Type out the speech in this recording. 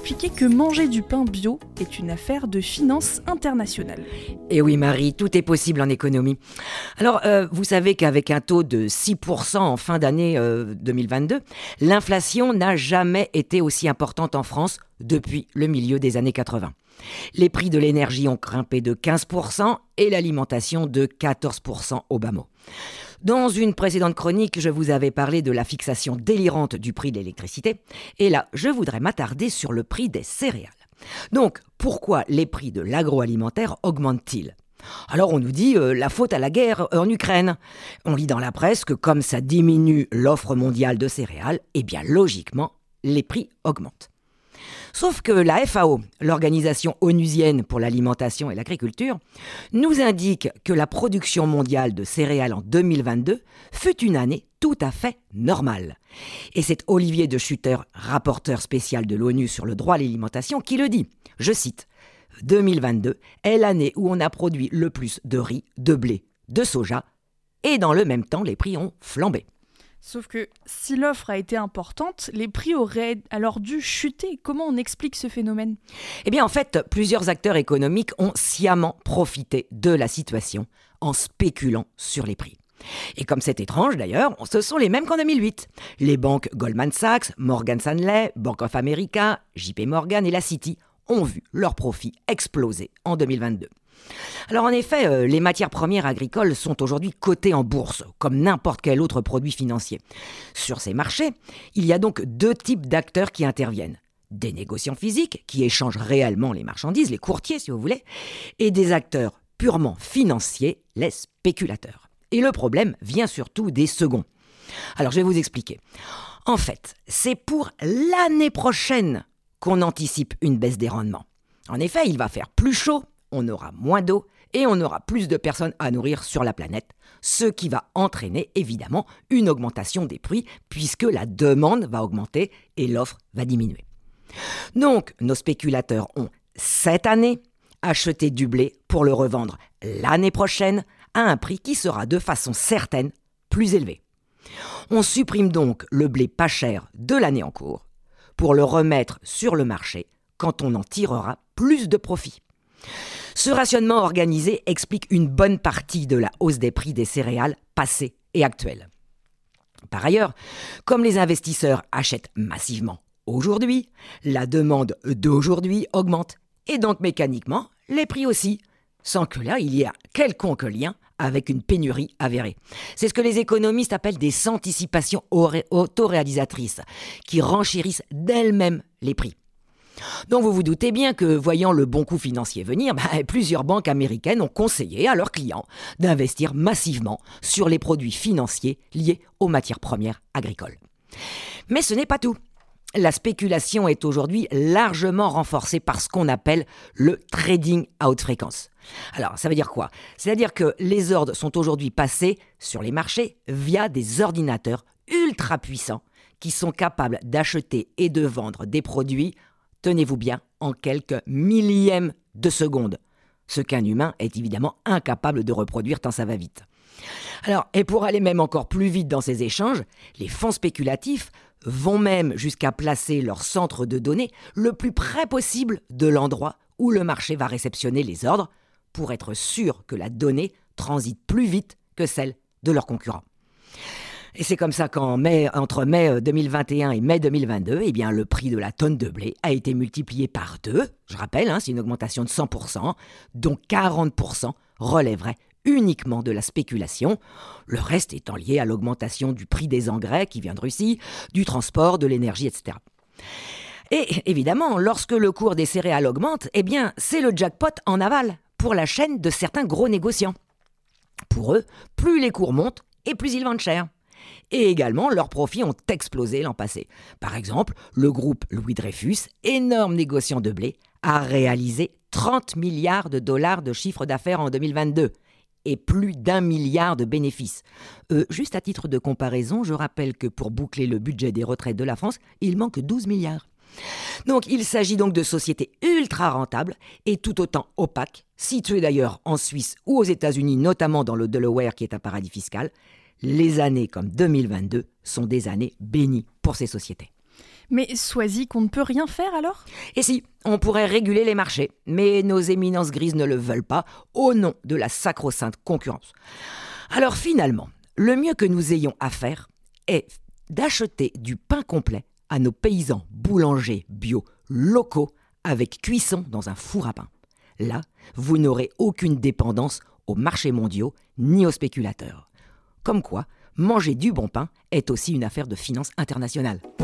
expliqué que manger du pain bio est une affaire de finance internationale. Et oui Marie, tout est possible en économie. Alors, vous savez qu'avec un taux de 6% en fin d'année 2022, l'inflation n'a jamais été aussi importante en France depuis le milieu des années 80. Les prix de l'énergie ont grimpé de 15% et l'alimentation de 14% au bas mot. Dans une précédente chronique, je vous avais parlé de la fixation délirante du prix de l'électricité. Et là, je voudrais m'attarder sur le prix des céréales. Donc, pourquoi les prix de l'agroalimentaire augmentent-ils ? Alors on nous dit la faute à la guerre en Ukraine. On lit dans la presse que comme ça diminue l'offre mondiale de céréales, eh bien logiquement, les prix augmentent. Sauf que la FAO, l'Organisation onusienne pour l'alimentation et l'agriculture, nous indique que la production mondiale de céréales en 2022 fut une année tout à fait normale. Et c'est Olivier de Schutter, rapporteur spécial de l'ONU sur le droit à l'alimentation, qui le dit. Je cite « 2022 est l'année où on a produit le plus de riz, de blé, de soja, et dans le même temps, les prix ont flambé. » Sauf que si l'offre a été importante, les prix auraient alors dû chuter. Comment on explique ce phénomène ? Eh bien, en fait, plusieurs acteurs économiques ont sciemment profité de la situation en spéculant sur les prix. Et comme c'est étrange d'ailleurs, ce sont les mêmes qu'en 2008. Les banques Goldman Sachs, Morgan Stanley, Bank of America, JP Morgan et la Citi ont vu leurs profits exploser en 2022. Alors en effet, les matières premières agricoles sont aujourd'hui cotées en bourse, comme n'importe quel autre produit financier. Sur ces marchés, il y a donc deux types d'acteurs qui interviennent. Des négociants physiques, qui échangent réellement les marchandises, les courtiers si vous voulez, et des acteurs purement financiers, les spéculateurs. Et le problème vient surtout des seconds. Alors je vais vous expliquer. En fait, c'est pour l'année prochaine qu'on anticipe une baisse des rendements. En effet, il va faire plus chaud, on aura moins d'eau et on aura plus de personnes à nourrir sur la planète, ce qui va entraîner évidemment une augmentation des prix puisque la demande va augmenter et l'offre va diminuer. Donc, nos spéculateurs ont cette année acheté du blé pour le revendre l'année prochaine à un prix qui sera de façon certaine plus élevé. On supprime donc le blé pas cher de l'année en cours pour le remettre sur le marché quand on en tirera plus de profit. Ce rationnement organisé explique une bonne partie de la hausse des prix des céréales passées et actuelles. Par ailleurs, comme les investisseurs achètent massivement aujourd'hui, la demande d'aujourd'hui augmente et donc mécaniquement les prix aussi, sans que là il y ait un quelconque lien avec une pénurie avérée. C'est ce que les économistes appellent des anticipations autoréalisatrices qui renchérissent d'elles-mêmes les prix. Donc vous vous doutez bien que, voyant le bon coup financier venir, plusieurs banques américaines ont conseillé à leurs clients d'investir massivement sur les produits financiers liés aux matières premières agricoles. Mais ce n'est pas tout. La spéculation est aujourd'hui largement renforcée par ce qu'on appelle le trading à haute fréquence. Alors, ça veut dire quoi ? C'est-à-dire que les ordres sont aujourd'hui passés sur les marchés via des ordinateurs ultra puissants qui sont capables d'acheter et de vendre des produits, tenez-vous bien, en quelques millièmes de seconde. Ce qu'un humain est évidemment incapable de reproduire tant ça va vite. Alors, et pour aller même encore plus vite dans ces échanges, les fonds spéculatifs vont même jusqu'à placer leur centre de données le plus près possible de l'endroit où le marché va réceptionner les ordres pour être sûr que transite plus vite que celle de leurs concurrents. Et c'est comme ça qu'entre mai 2021 et mai 2022, eh bien, le prix de la tonne de blé a été multiplié par 2. Je rappelle, c'est une augmentation de 100%, dont 40% relèverait uniquement de la spéculation, le reste étant lié à l'augmentation du prix des engrais qui vient de Russie, du transport, de l'énergie, etc. Et évidemment, lorsque le cours des céréales augmente, eh bien, c'est le jackpot en aval pour la chaîne de certains gros négociants. Pour eux, plus les cours montent et plus ils vendent cher. Et également, leurs profits ont explosé l'an passé. Par exemple, le groupe Louis Dreyfus, énorme négociant de blé, a réalisé 30 milliards de dollars de chiffre d'affaires en 2022 et plus d'1 milliard de bénéfices. Juste à titre de comparaison, je rappelle que pour boucler le budget des retraites de la France, il manque 12 milliards. Donc il s'agit donc de sociétés ultra rentables et tout autant opaques, situées d'ailleurs en Suisse ou aux États-Unis, notamment dans le Delaware qui est un paradis fiscal. Les années comme 2022 sont des années bénies pour ces sociétés. Mais Soisy qu'on ne peut rien faire alors ? Et si, on pourrait réguler les marchés, mais nos éminences grises ne le veulent pas, au nom de la sacro-sainte concurrence. Alors finalement, le mieux que nous ayons à faire est d'acheter du pain complet à nos paysans boulangers bio locaux avec cuisson dans un four à pain. Là, vous n'aurez aucune dépendance aux marchés mondiaux ni aux spéculateurs. Comme quoi, manger du bon pain est aussi une affaire de finance internationale.